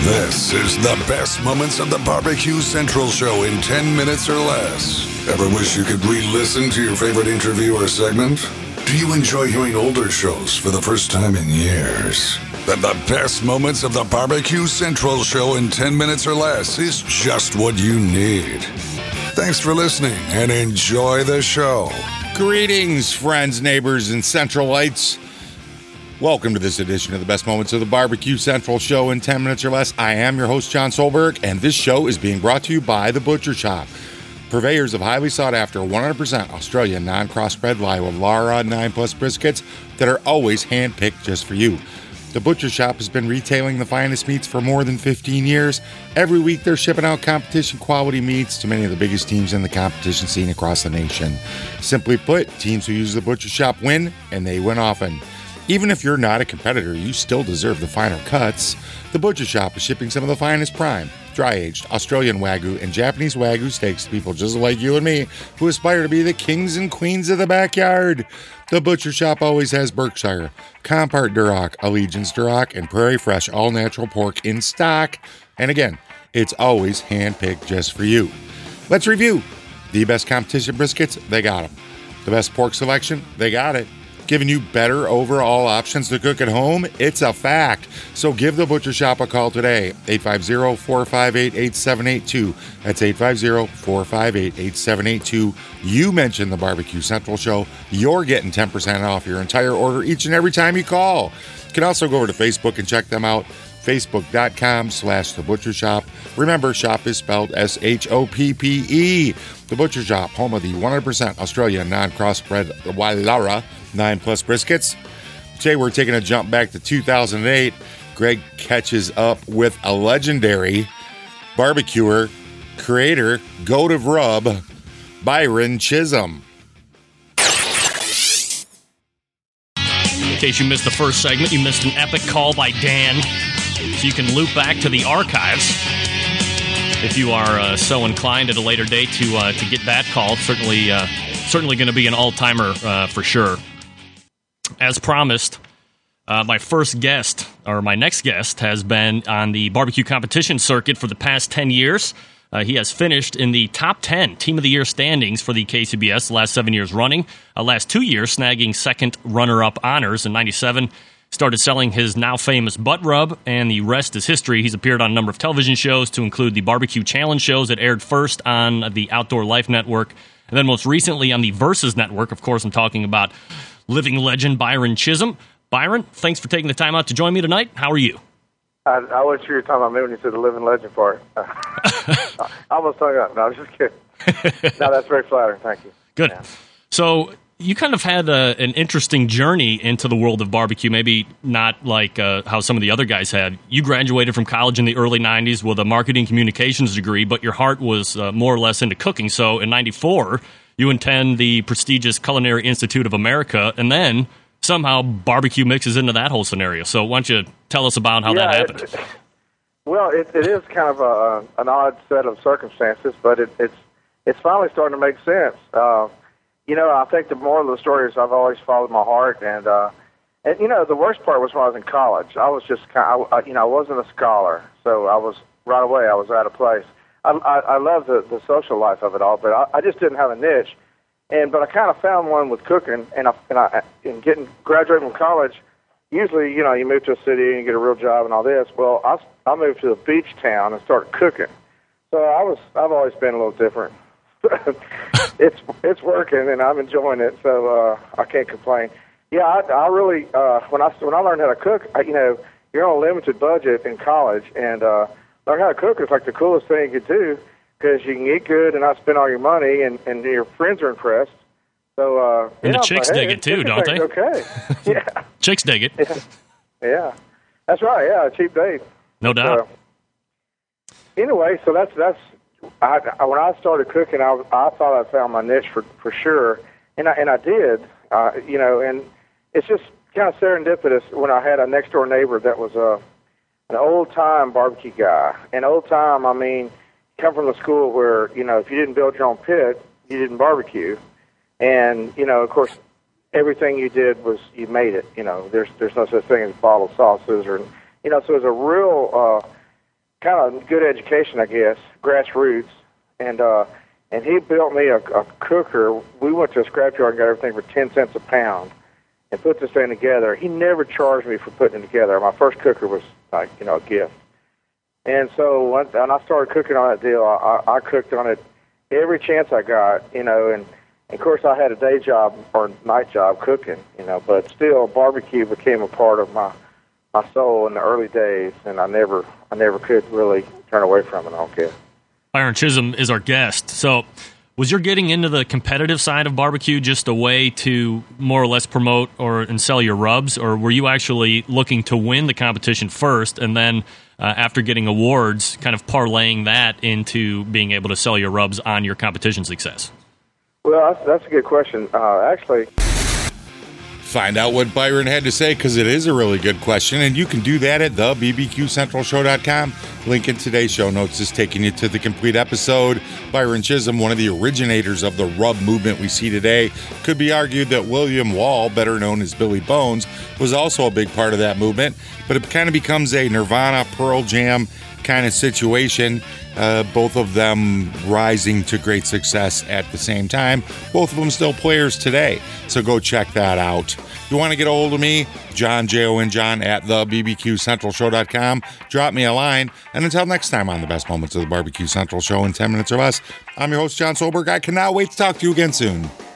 This is the best moments of the Barbecue Central Show in 10 minutes or less. Ever wish you could re-listen to your favorite interview or segment? Do you enjoy hearing older shows for the first time in years? Then the best moments of the Barbecue Central Show in 10 minutes or less is just what you need. Thanks for listening and enjoy the show. Greetings, friends, neighbors, and Centralites. Welcome to this edition of the best moments of the Barbecue Central Show in 10 minutes or less. I am your host, John Solberg, and this show is being brought to you by The Butcher Shop, purveyors of highly sought-after 100% Australian non-crossbred Lara 9 Plus briskets that are always hand-picked just for you. The Butcher Shop has been retailing the finest meats for more than 15 years. Every week, they're shipping out competition-quality meats to many of the biggest teams in the competition scene across the nation. Simply put, teams who use The Butcher Shop win, and they win often. Even if you're not a competitor, you still deserve the finer cuts. The Butcher Shop is shipping some of the finest prime, dry-aged Australian Wagyu and Japanese Wagyu steaks to people just like you and me who aspire to be the kings and queens of the backyard. The Butcher Shop always has Berkshire, Compart Duroc, Allegiance Duroc, and Prairie Fresh all-natural pork in stock. And again, it's always hand-picked just for you. Let's review. The best competition briskets, they got them. The best pork selection, they got it. Giving you better overall options to cook at home? It's a fact. So give the Butcher Shop a call today. 850-458-8782. That's 850-458-8782. You mentioned the Barbecue Central Show. You're getting 10% off your entire order each and every time you call. You can also go over to Facebook and check them out. Facebook.com/The Butcher Shop. Remember, shop is spelled S-H-O-P-P-E. The Butcher Shop, home of the 100% Australian non-crossbred Lara 9 Plus briskets. Today we're taking a jump back to 2008. Greg catches up with a legendary barbecuer, creator, goat of rub, Byron Chisholm. In case you missed the first segment, you missed an epic call by Dan. So you can loop back to the archives if you are so inclined at a later date to get that call. Certainly going to be an all-timer for sure. As promised, my next guest has been on the barbecue competition circuit for the past 10 years. He has finished in the top 10 Team of the Year standings for the KCBS the last 7 years running. Last 2 years, snagging second runner-up honors in 97. Started selling his now famous butt rub, and the rest is history. He's appeared on a number of television shows to include the Barbecue Challenge shows that aired first on the Outdoor Life Network, and then most recently on the Versus Network. Of course, I'm talking about living legend Byron Chisholm. Byron, thanks for taking the time out to join me tonight. How are you? I wasn't sure you were talking about me when you said the living legend part. I almost hung up. No, I was just kidding. No, that's very flattering. Thank you. Good. Yeah. So you kind of had an interesting journey into the world of barbecue, maybe not like how some of the other guys had. You graduated from college in the early 90s with a marketing communications degree, but your heart was more or less into cooking. So in 94, you attend the prestigious Culinary Institute of America, and then somehow barbecue mixes into that whole scenario. So why don't you tell us about how that happened? It is kind of an odd set of circumstances, but it's finally starting to make sense. I think the moral of the story is I've always followed my heart, and the worst part was when I was in college. I was just I wasn't a scholar, so I was right away I was out of place. I love the social life of it all, but I just didn't have a niche. But I kind of found one with cooking, and graduating from college. Usually, you move to a city and you get a real job and all this. Well, I moved to a beach town and started cooking. So I've always been a little different. It's working and I'm enjoying it, so I can't complain. Yeah, I really when I learned how to cook, you're on a limited budget in college, and learn how to cook is like the coolest thing you could do, because you can eat good and not spend all your money, and your friends are impressed. So and the chicks dig it too, don't they? Okay, yeah. Chicks dig it. Yeah, that's right. Yeah, a cheap date. No doubt. Anyway, so that's when I started cooking, I thought I found my niche for sure, and I did. And it's just kind of serendipitous when I had a next door neighbor that was an old time barbecue guy. And old time, I mean, come from the school where if you didn't build your own pit, you didn't barbecue. And of course, everything you did was you made it. There's no such thing as bottled sauces, or so it was a real kind of good education, I guess, grassroots, and he built me a cooker. We went to a scrapyard and got everything for 10 cents a pound and put this thing together. He never charged me for putting it together. My first cooker was like, a gift. And so when I started cooking on that deal, I cooked on it every chance I got, and of course I had a day job or night job cooking, but still barbecue became a part of my soul in the early days, and I never could really turn away from it, I don't guess. Byron Chisholm is our guest. So was your getting into the competitive side of barbecue just a way to more or less promote and sell your rubs, or were you actually looking to win the competition first and then after getting awards, kind of parlaying that into being able to sell your rubs on your competition success? Well, that's a good question. Actually, find out what Byron had to say, because it is a really good question, and you can do that at thebbqcentralshow.com. Link in today's show notes is taking you to the complete episode. Byron Chisholm, one of the originators of the rub movement we see today. Could be argued that William Wall, better known as Billy Bones, was also a big part of that movement, but it kind of becomes a Nirvana, Pearl Jam kind of situation, both of them rising to great success at the same time. Both of them still players today, so go check that out. If you want to get a hold of me, John, Jon, at thebbqcentralshow.com. Drop me a line, and until next time on the best moments of the Barbecue Central Show in 10 minutes or less, I'm your host, Jon Solberg. I cannot wait to talk to you again soon.